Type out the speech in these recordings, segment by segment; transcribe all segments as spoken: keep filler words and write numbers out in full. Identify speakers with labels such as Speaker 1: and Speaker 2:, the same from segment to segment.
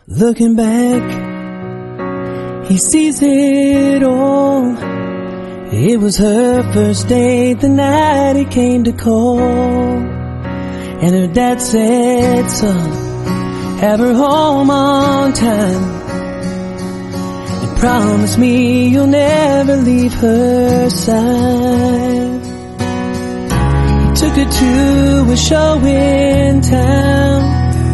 Speaker 1: Looking back, he sees it all. It was her first date the night he came to call. And her dad said, son, have her home on time, and promise me you'll never leave her side. He took her to a show in town,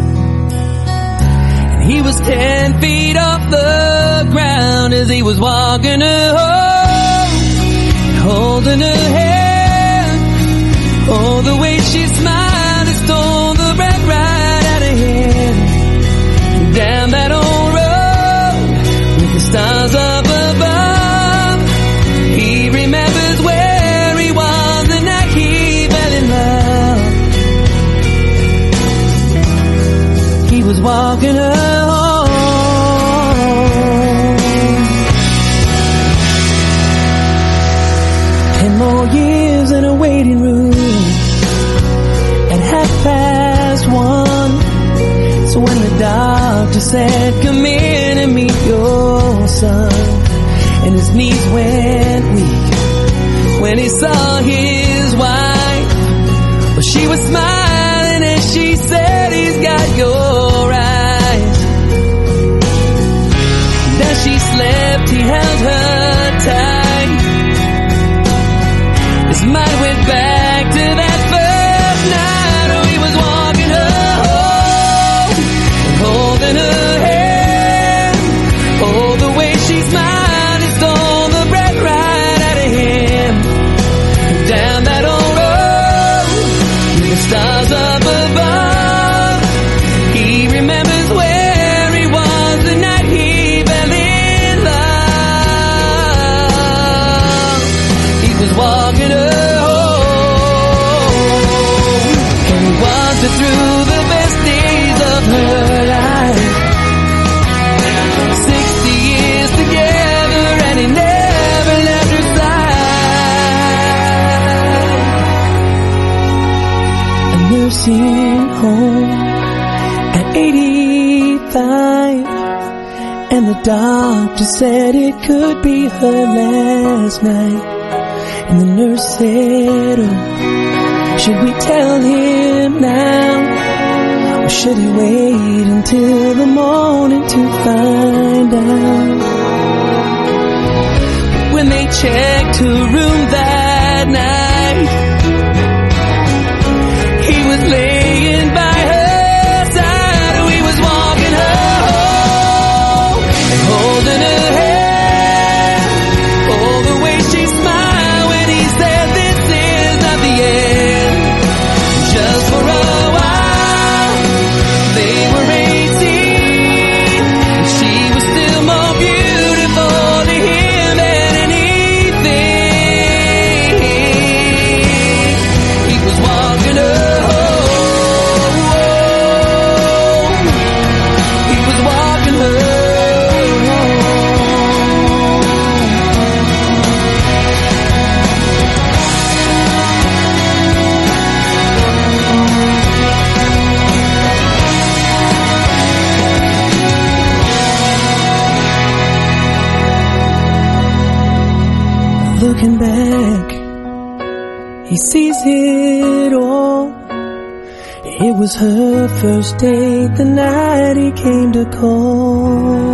Speaker 1: and he was ten feet off the ground as he was walking her home, holding her hand. Oh, the way she smiled, it stole the breath right out of him. Down that old road with the stars up above, he remembers where he was the night he fell in love. He was walking her home. Ten more years in a waiting room at half past one. So when the doctor said, come in and meet your son, and his knees went weak when he saw his wife, well, she was smiling as she said, he's got your eyes. And as she slept, he held her tight. His mind went back to that first night. Oh, he was walking her home, holding her hand. Oh, the way she smiled, it stole the breath right out of him. Down that old road with the stars up above, he remembers where he was the night he fell in love. He was walking her home, and he walked her through the best days of her life. Sixty years together, and he never left her side. A nursing home at eighty-five, and the doctor said it could be her last night. And the nurse said, oh, should we tell him now, or should he wait until the morning to find out? When they checked her room that night, he was laying by her side. Oh, he was walking her home and holding her hand. Oh, the way she smiled when he said this is not the end. Just for a while, they were eighteen, and she was still more beautiful to him than anything. He was walking her home. He was walking her home. Looking back, he sees it all. It was her first date the night he came to call.